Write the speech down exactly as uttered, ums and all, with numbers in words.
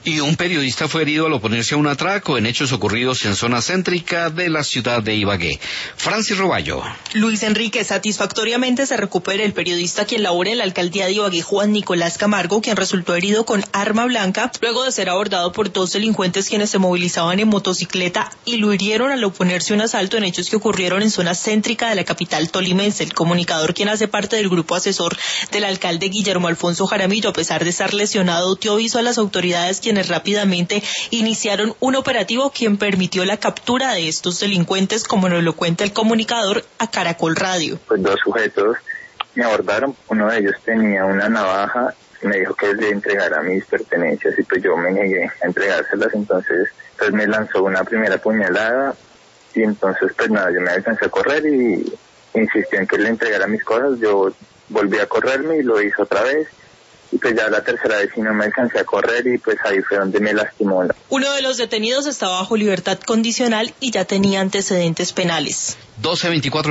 Y un periodista fue herido al oponerse a un atraco en hechos ocurridos en zona céntrica de la ciudad de Ibagué. Francis Roballo. Luis Enrique, satisfactoriamente se recupera el periodista quien labora en la alcaldía de Ibagué, Juan Nicolás Camargo, quien resultó herido con arma blanca luego de ser abordado por dos delincuentes quienes se movilizaban en motocicleta y lo hirieron al oponerse a un asalto en hechos que ocurrieron en zona céntrica de la capital tolimense. El comunicador, quien hace parte del grupo asesor del alcalde Guillermo Alfonso Jaramillo, a pesar de estar lesionado, dio aviso a las autoridades quienes rápidamente iniciaron un operativo quien permitió la captura de estos delincuentes, como nos lo cuenta el comunicador a Caracol Radio. Pues dos sujetos me abordaron, uno de ellos tenía una navaja, me dijo que le entregara mis pertenencias y pues yo me negué a entregárselas, entonces pues me lanzó una primera puñalada y entonces pues nada, yo me alcancé a correr y insistió en que le entregara mis cosas, yo volví a correrme y lo hizo otra vez. Y pues ya la tercera vez sí no me alcancé a correr y pues ahí fue donde me lastimó. Uno de los detenidos estaba bajo libertad condicional y ya tenía antecedentes penales. doce veinticuatro